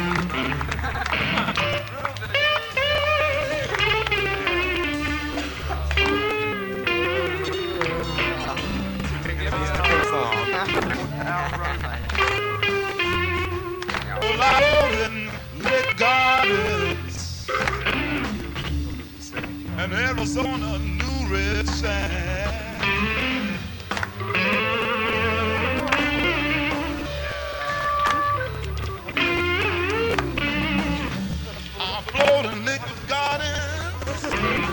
Gardens and Arizona new red sand. I'm floating liquid gardens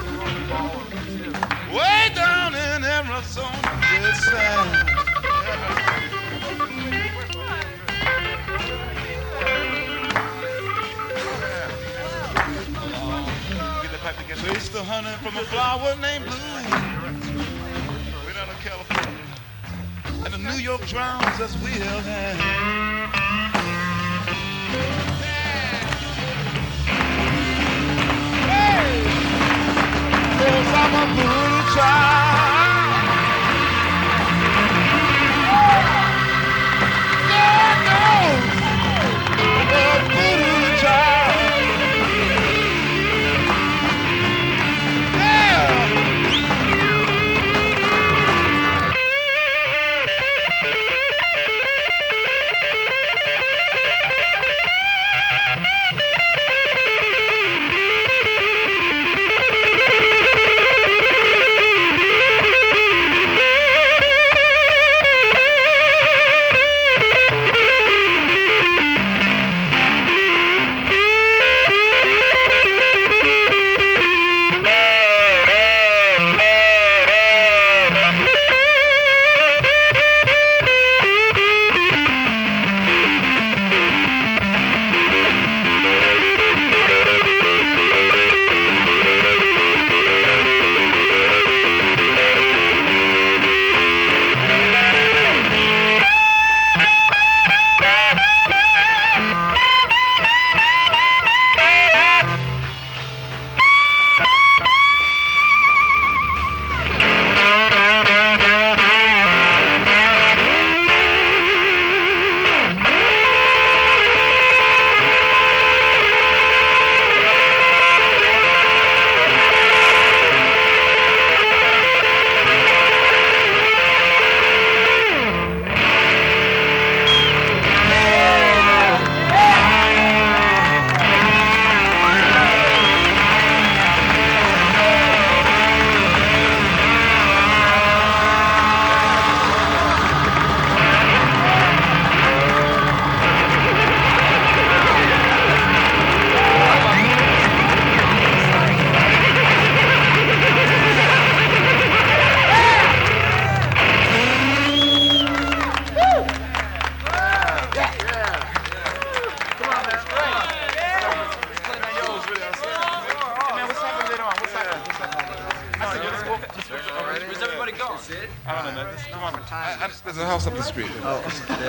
way down in Arizona red sand. Trace the honey from a flower named Blue, way down in California, and the New York drowns us we held hands. Hey, 'cause I'm a good child. God knows I'm a good child. There's a house up the street. Oh,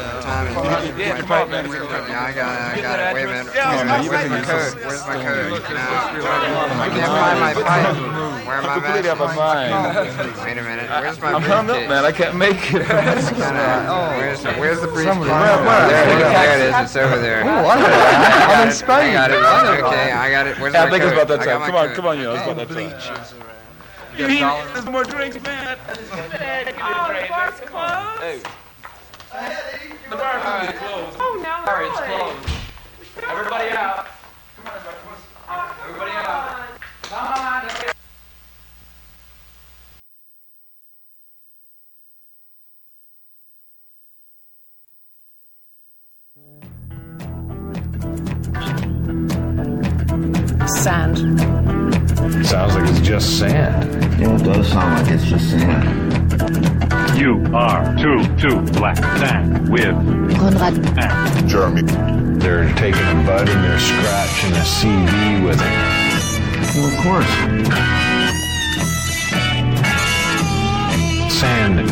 yeah. Department. Yeah, I got it. Wait a minute. Where's my code? Where's my code? I can't find my pipe. Where am I completely out of my mind. Wait a minute. Where's my I'm hung up, man. I can't make it. Where's the briefcase? There it is. It's over there. I'm in Spain. I got it. Okay, I got it. Where's my code? I think it's about that time. Come on, it's about that time. You need some more drinks, man. Oh, the bar's closed? Hey. The bar's closed. Oh, no, Sorry, it's really? closed. Everybody out. Come on, everybody out. Come on. Sand. Sounds like it's just sand. Yeah, it does sound like it's just sand. You are too black sand with Conrad and Jeremy. They're taking a bud and they're scratching a CD with it. Well, of course. Sand.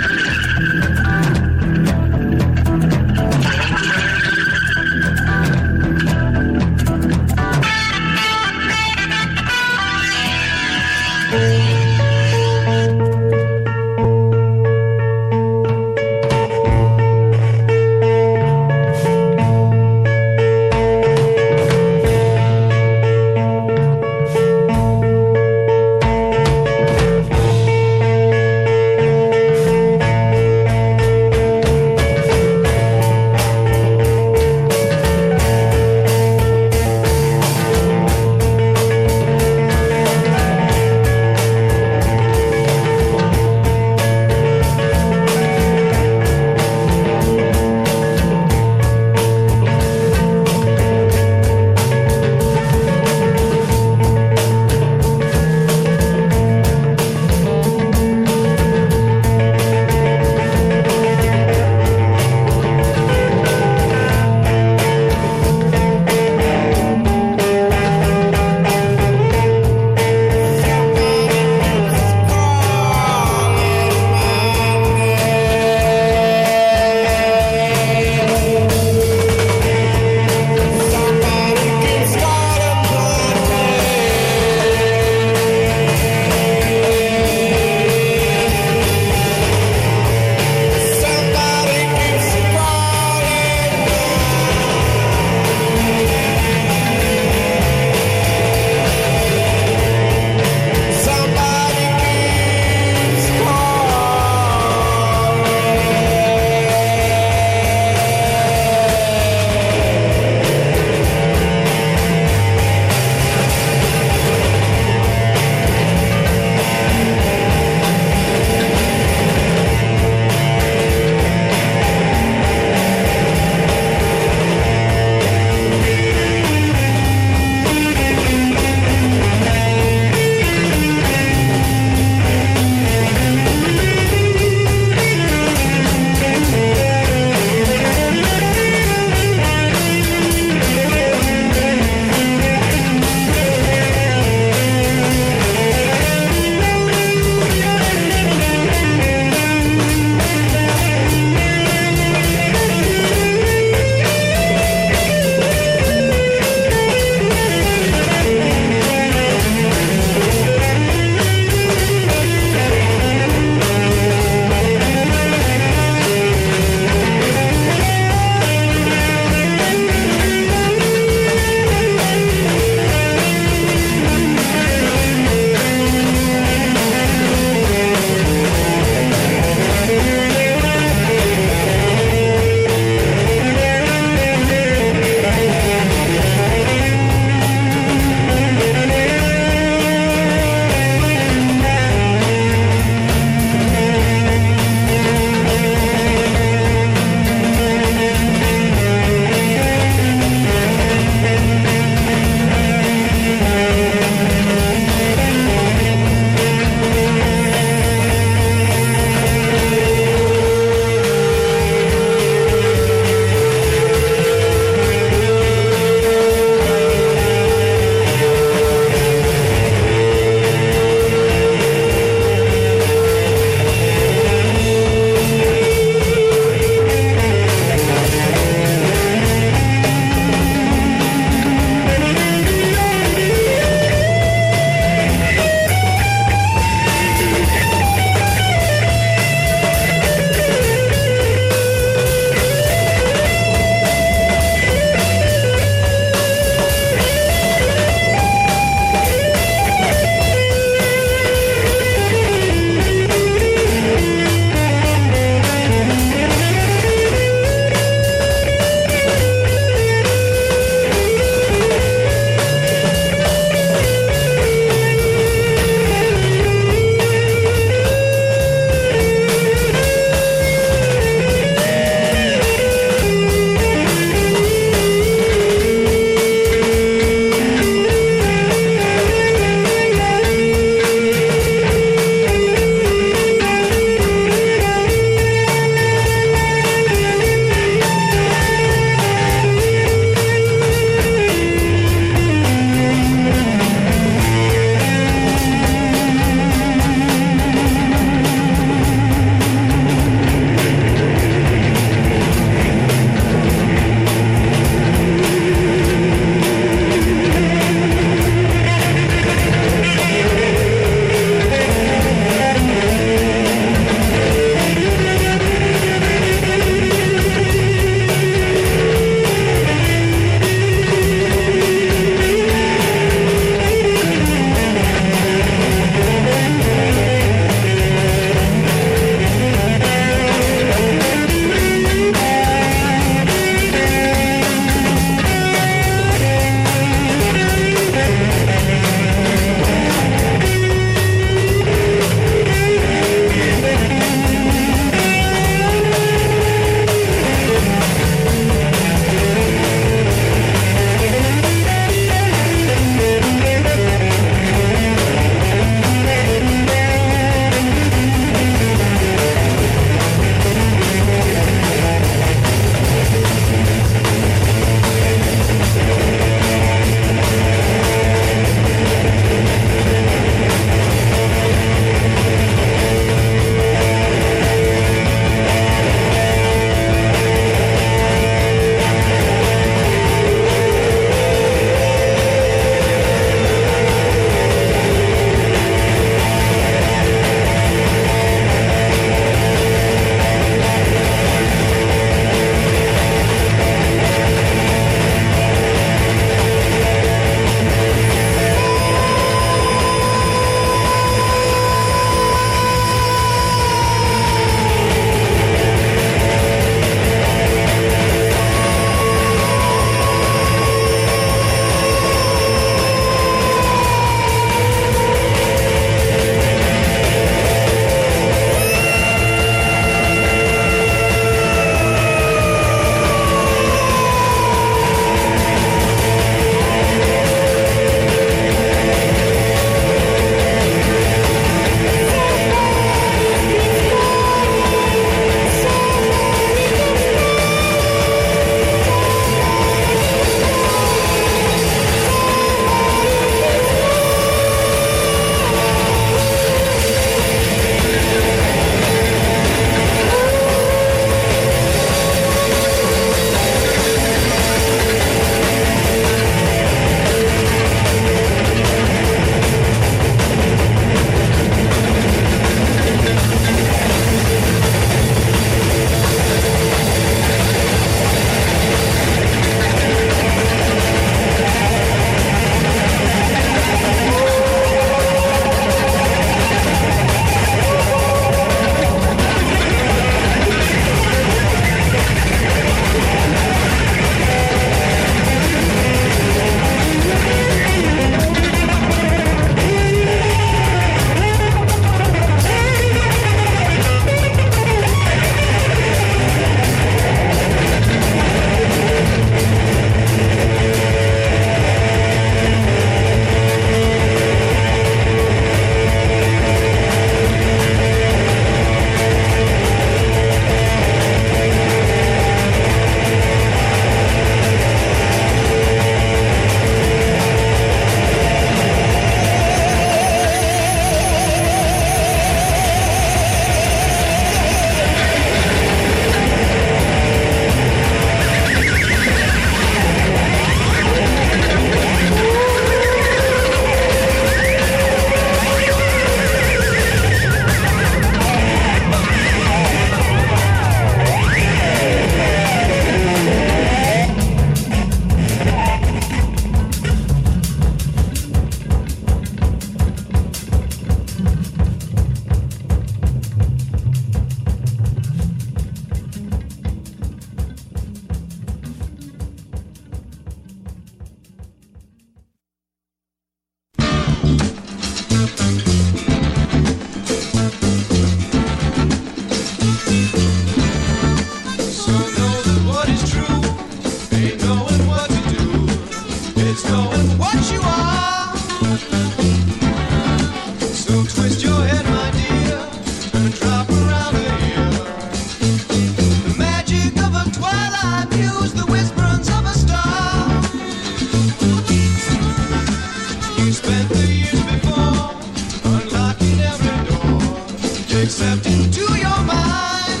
stepped into your mind.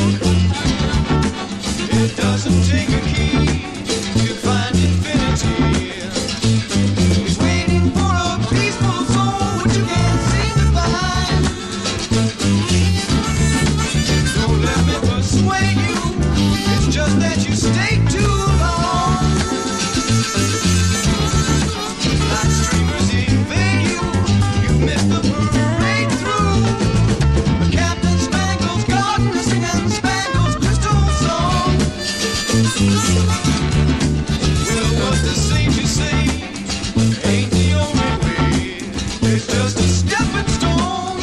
It doesn't take a key to find infinity. It's waiting for a peaceful soul which you can't seem to find. Don't let me persuade you, it's just that you stay too long. Like streamers evade you, you miss the parade through. Captain Spangle's garden is singing Spangle's crystal song. Well, what the sages say ain't the only way. It's just a stepping stone.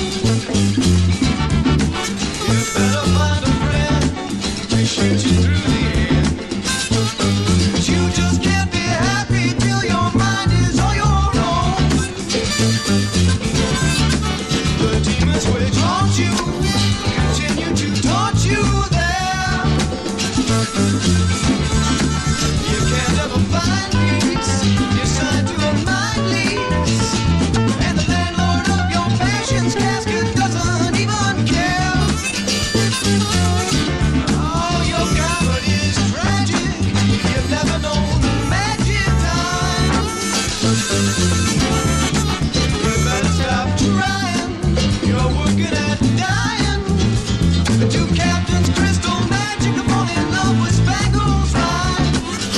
You better find a friend to shoot you through the air. You just can't be happy till your mind is on your own. The demons which haunt you continue to taunt you there. You can't ever find peace. You're signed to a mind lease, and the landlord of your passion's casket doesn't even care. Oh, your comedy is tragic. You've never known the magic time. You better stop trying. You're working at dying. Do Captain's crystal magic to fall in love with Spangle's rhyme.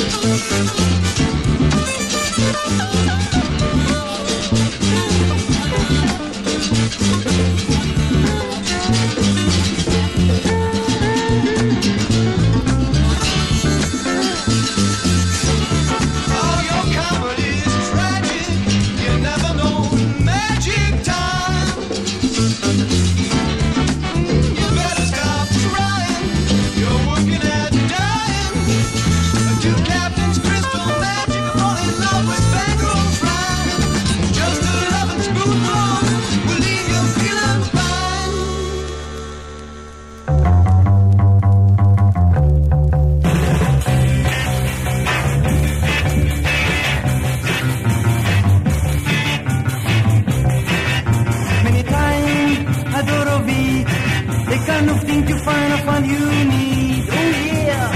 Oh, your comedy is tragic. You never know magic time. You better stop trying. You're working at dying. Do Captain's crystal magic to fall in love with Spangle's rhyme. Just a loving spoonful will leave you feeling fine. Many times I thought of it, the kind of thing you find I find you need. Oh yeah.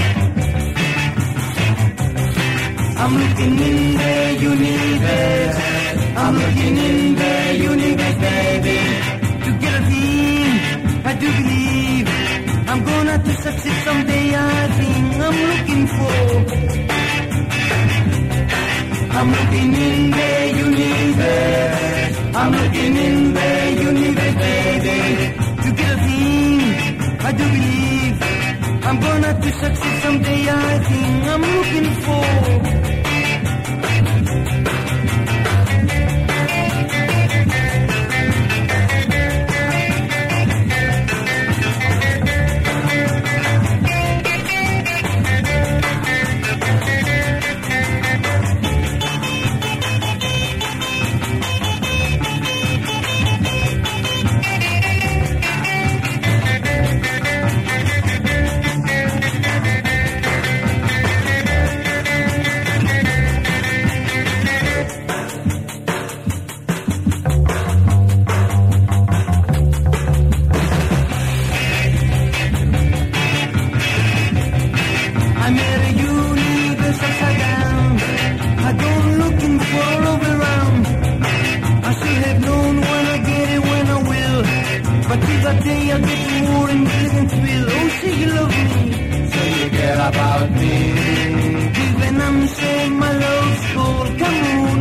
I'm looking in the universe. I'm looking in the universe, baby. To get a thing I do believe I'm gonna to succeed someday. I think I'm looking for. I'm looking in the universe. I'm looking in the universe, baby. To get a thing I do believe I'm gonna to succeed someday. I think I'm looking for. I made a universe upside down. I go looking for all around. I should have known when I get it, when I will. But till that day I get more and didn't thrill. Oh, say you love me, so you care about me. Even I'm saying my love's cold, come on.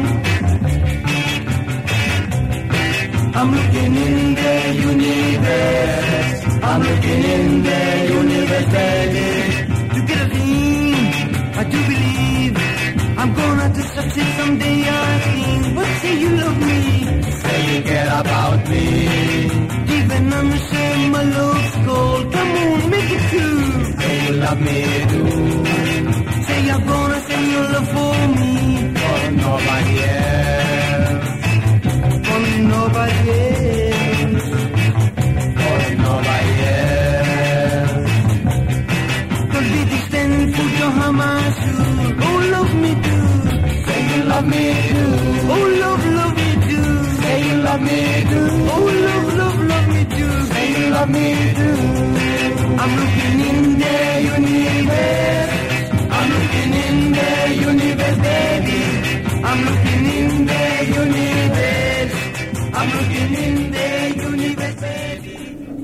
I'm looking in the universe. I'm looking in the universe, baby. To get a thing I do believe I'm gonna to succeed someday. I think, but say you love me, say you care about me. Even I'm saying my love's cold, come on, make it true. Say you love me too. Say you're gonna say your love for me, for nobody else, for nobody else, for nobody else. Could be distant to your Hamasu. Oh, love me too. Say you love me too. Oh, love me too. Say you love me too. Oh, love me too. Say you love love me do. I'm looking in the universe. I'm looking in the universe, baby. I'm looking in the universe. I'm looking in the universe, baby.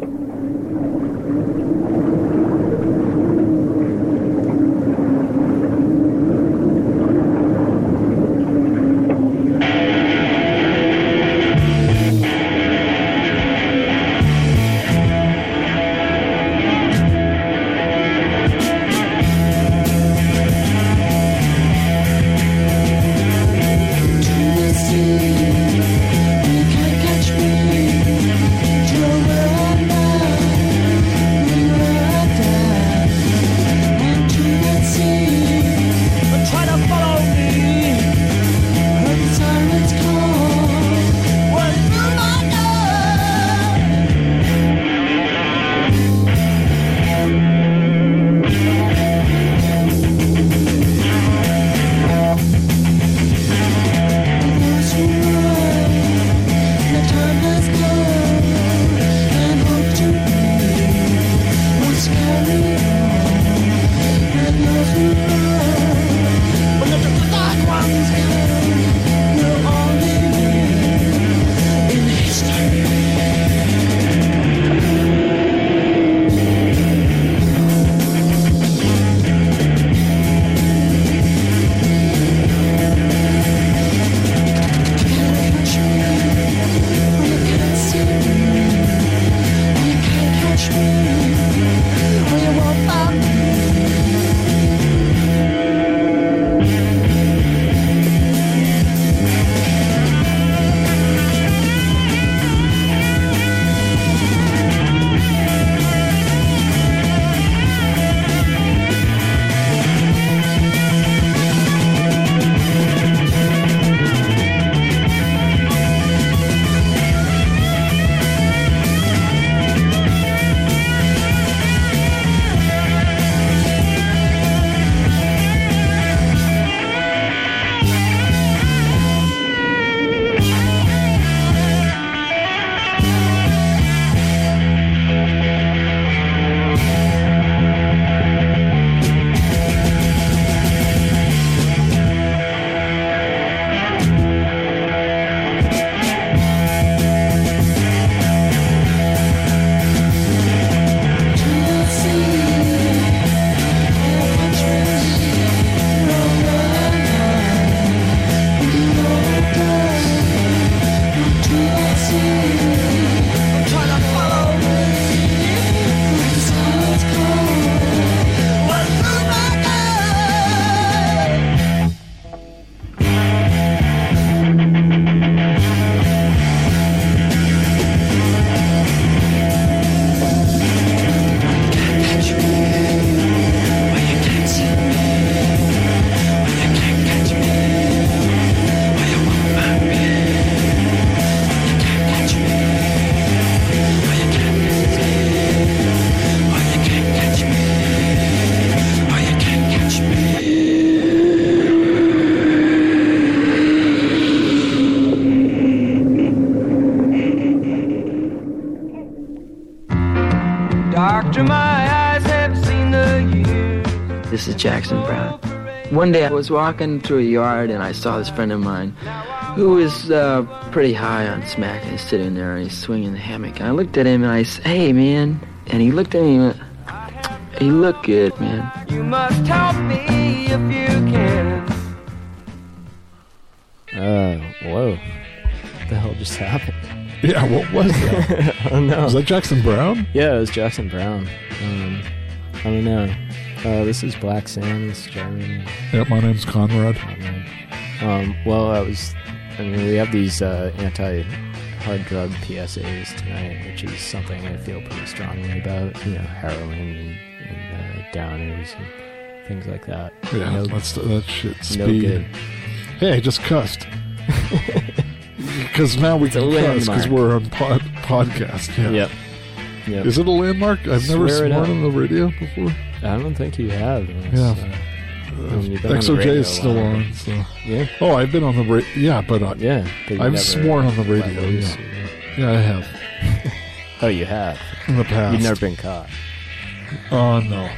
Doctor, my eyes have seen the years. This is Jackson Browne. One day I was walking through a yard and I saw this friend of mine who was pretty high on smack and he's sitting there and he's swinging the hammock. And I looked at him and I said, "Hey, man." And he looked at me and went, "You look good, man." You must help me if you can. Whoa. What the hell just happened? Yeah, what was that? I don't know. Was that Jackson Browne? Yeah, it was Jackson Browne. I don't know. This is Black Sands, Jeremy. Yeah, my name's Conrad. We have these anti-hard drug PSAs tonight, which is something I feel pretty strongly about. Heroin and downers and things like that. Yeah, that shit's no speed. good. Hey, I just cussed. Because now we can cuss because we're on podcast. Yeah. Yep. Is it a landmark? I've never sworn on the radio before. I don't think you have. XOJ is still on. So. Yeah. Oh, I've been on the radio. Yeah, but but I've sworn on the radio. Yeah, I have. Oh, you have? In the past. You've never been caught? No.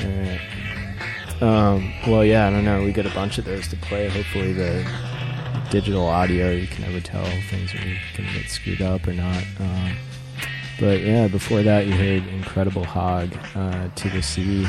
Well, yeah, I don't know. We got a bunch of those to play. Hopefully the digital audio, you can never tell if things are going to get screwed up or not. But yeah, before that you heard Incredible Hog, To the Sea,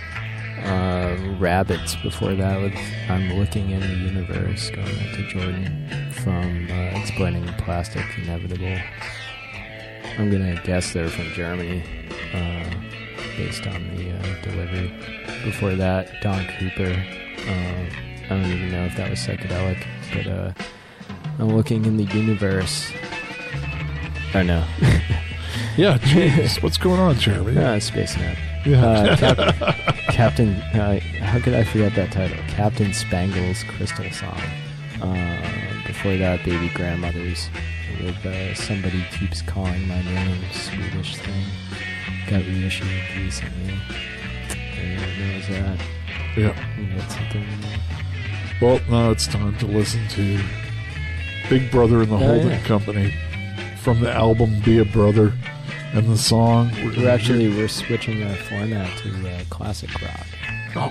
Rabbits before that with I'm Looking in the Universe, going out to Jordan from Explaining the Plastic Inevitable. I'm going to guess they're from Germany, based on the delivery. Before that, Don Cooper. I don't even know if that was psychedelic, but I'm Looking in the Universe. Oh, no. Yeah, jeez. What's going on, Jeremy? Space Nut. Yeah. Captain, how could I forget that title? Captain Spangle's Crystal Song. Before that, Baby Grandmothers with Somebody Keeps Calling My Name, Swedish thing. Got reissued recently. There was that. Yeah. You got something? Well, now it's time to listen to Big Brother and the Holding Company from the album Be a Brother. And the song... We're switching our format to classic rock. Oh.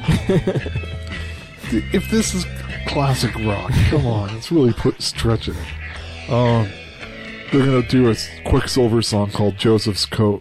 If this is classic rock, come on. It's really stretching it. They're going to do a Quicksilver song called Joseph's Coat.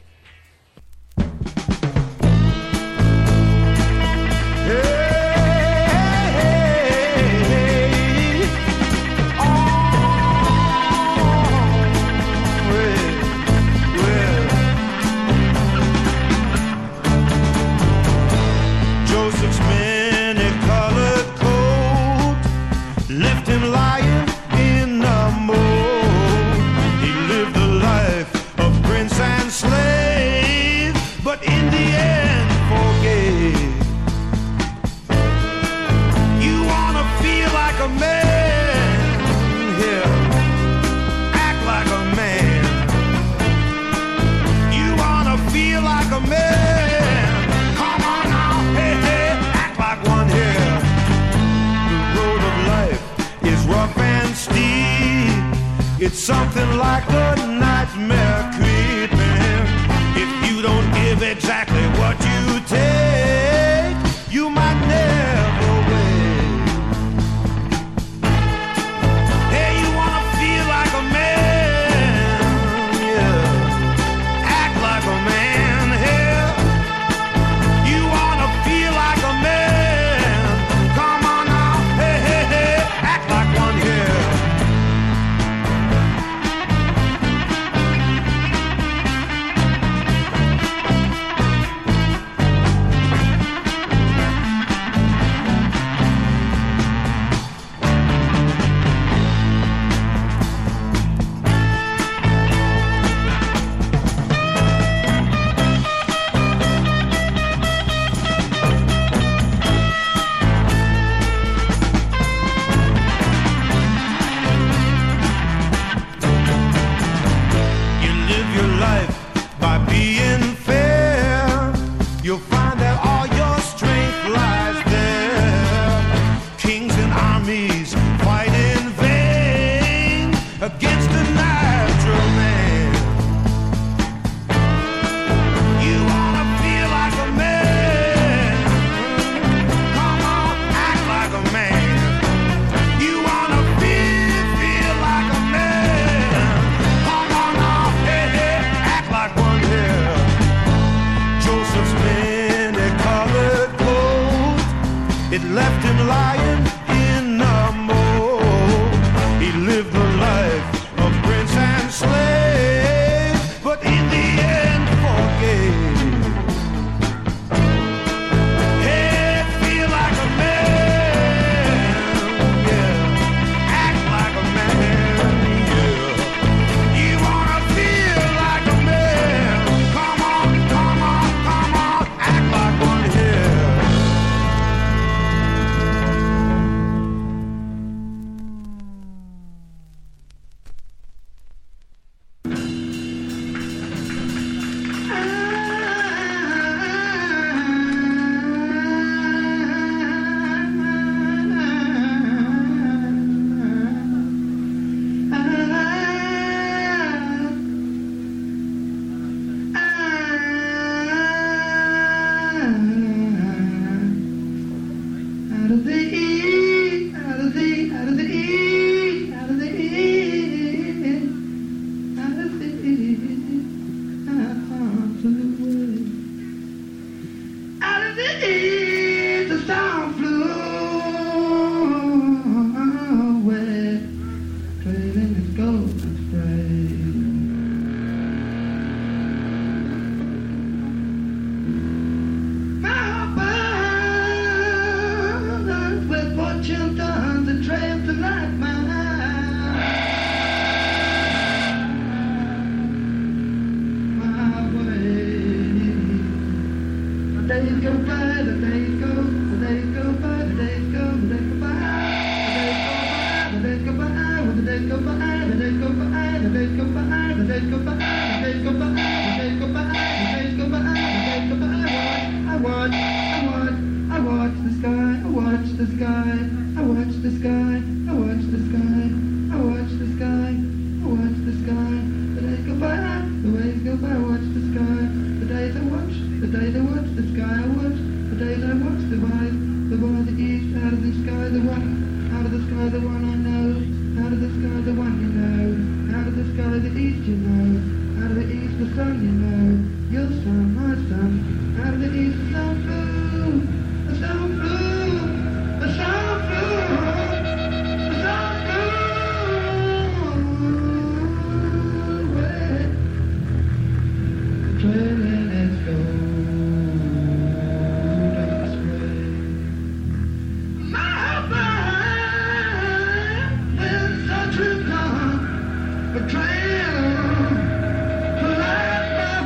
It's something like a nightmare creeping. If you don't give exactly what you take, you might never wait. Hey, you wanna feel like a man, yeah. Act like a man, yeah. You wanna feel like a man. Come on now, hey, hey, hey, act like one, yeah. sky, I watch the sky, I watch the sky, I watch the sky, I watch the sky. The days go by, the ways go by, I watch the sky. The days I watch the sky, I watch. The days I watch the rise, the boy, the east, out of the sky, the one, out of the sky, the one I know, out of the sky, the one you know, out of the sky, the east you know, out of the east, the sun you know, your sun, my sun, out of the east, the sun flew, the sun flew, the sun flew, the sun flew away, trailing its golden spray. My mind is such a gun, a trail to light my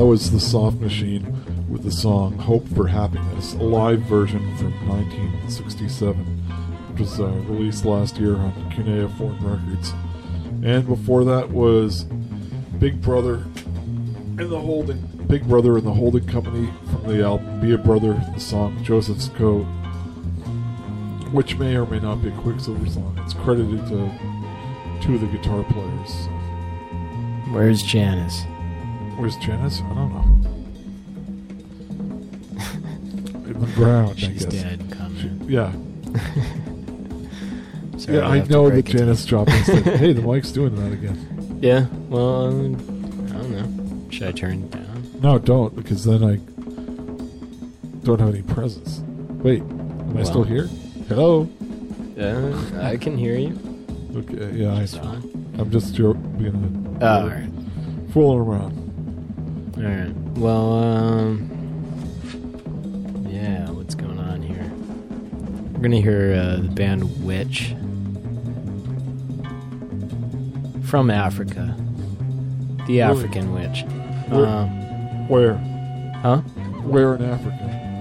was The Soft Machine with the song Hope for Happiness, a live version from 1967, which was released last year on Cuneiform Records. And before that was Big Brother and the Holding Company from the album Be a Brother, the song Joseph's Coat, which may or may not be a Quicksilver song. It's credited to two of the guitar players. Where's Janice? Where's Janice? I don't know. In the ground, She's I guess. dead. Yeah. Sorry, I know that Janice Joplin said, hey, the mic's doing that again. Yeah, well, I don't know. Should I turn it down? No, don't, because then I don't have any presence. Wait, am I still here? Hello? I can hear you. Okay, yeah, I'm just being alright. Fooling around. Alright, well, yeah, what's going on here? We're gonna hear the band Witch from Africa. The African Witch. Where? Huh? Where in Africa?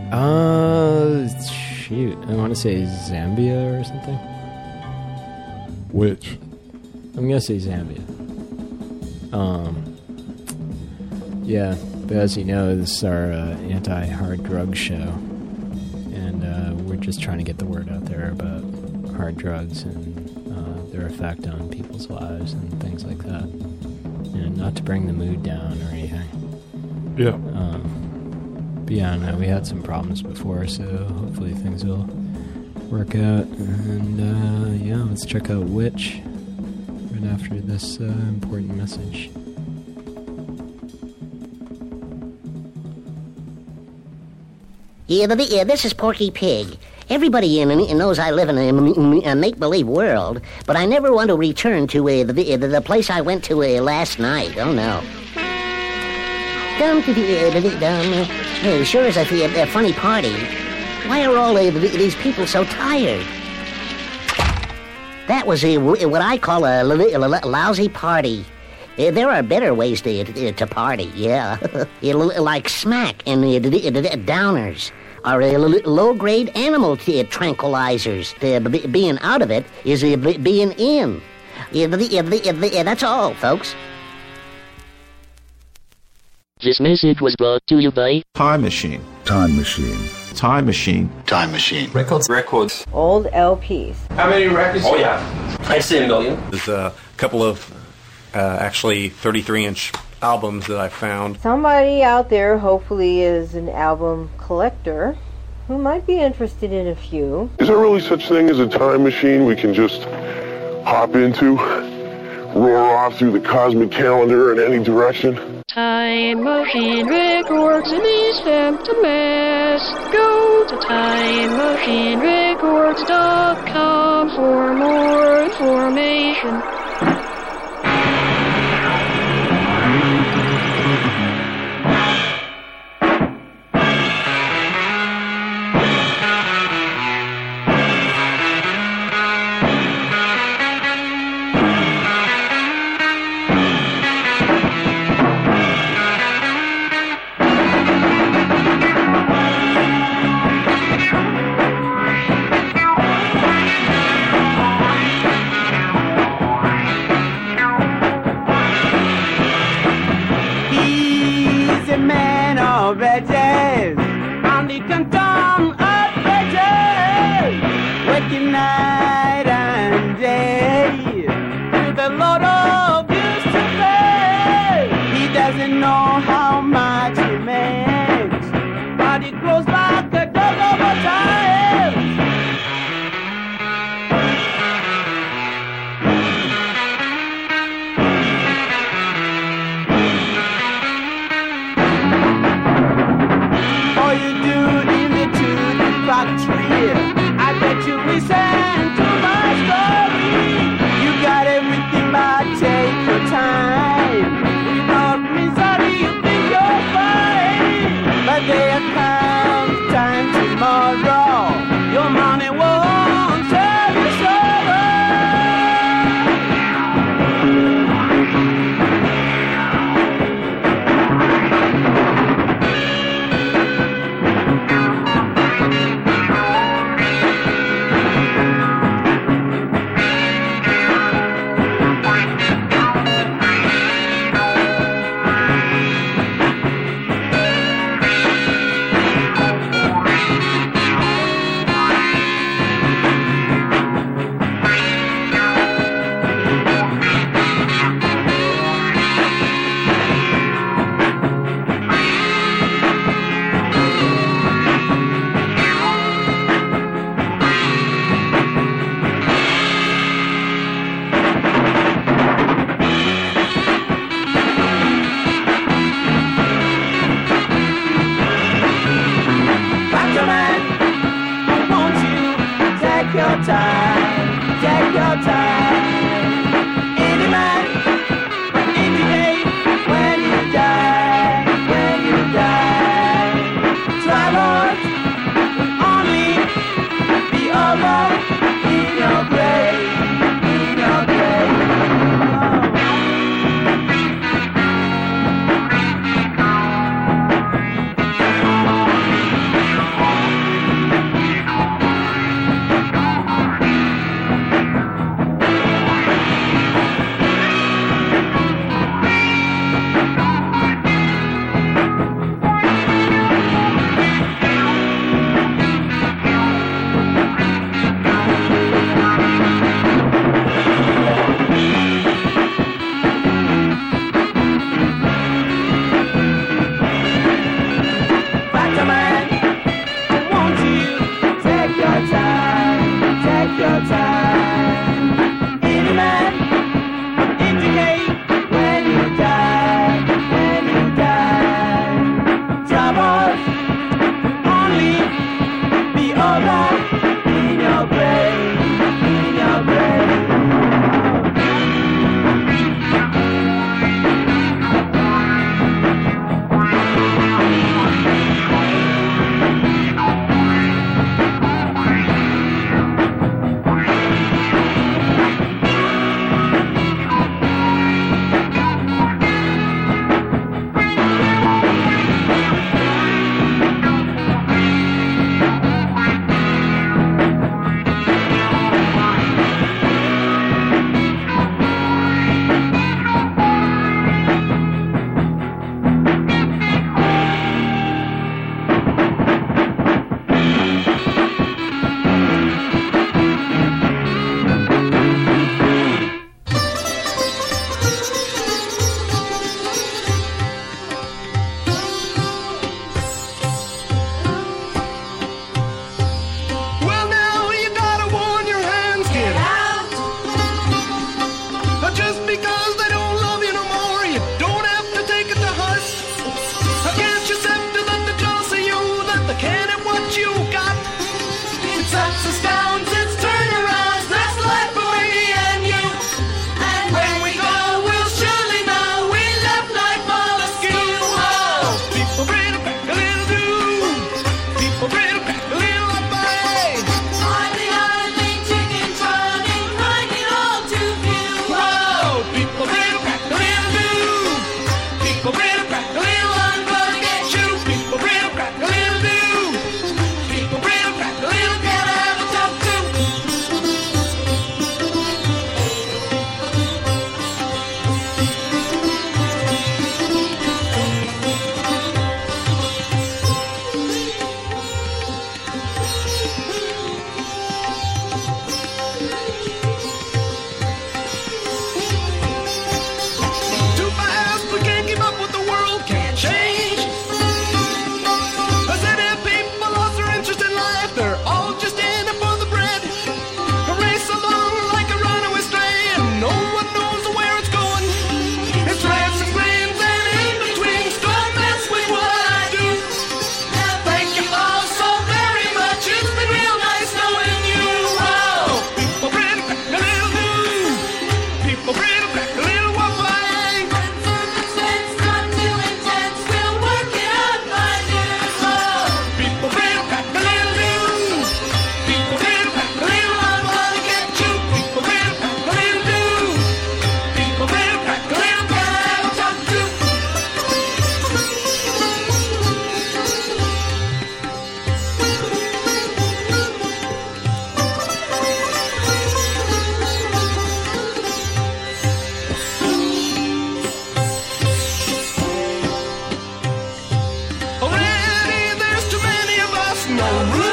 Shoot. I want to say Zambia or something. Which? I'm going to say Zambia. Yeah, but as you know, this is our anti-hard drug show. And we're just trying to get the word out there about hard drugs and their effect on people's lives and things like that. And not to bring the mood down or anything. Yeah. But yeah, no, we had some problems before, so hopefully things will work out. And yeah, let's check out Witch right after this important message. Yeah, this is Porky Pig. Everybody knows I live in a make-believe world, but I never want to return to the place I went to last night. Oh, no. Sure is a funny party. Why are all these people so tired? That was what I call a lousy party. There are better ways to party, yeah. Like smack and downers are low-grade animal tranquilizers. Being out of it is being in. That's all, folks. This message was brought to you by Time Machine. Time Machine. Time Machine. Time Machine. Records. Old LPs. How many records? Oh, yeah. I'd say 1 million. There's a couple of, actually, 33-inch albums that I found. Somebody out there hopefully is an album collector who might be interested in a few. Is there really such thing as a time machine we can just hop into, roar off through the cosmic calendar in any direction? Time Machine Records in East Hampton, Mass. Go to TimeMachineRecords.com for more information. Bridges on the canton of bridges, working night and day to the Lord of used to pay. He doesn't know how much he makes, but he close like a dog over time. All you do in the tuning factory, I bet you listen to we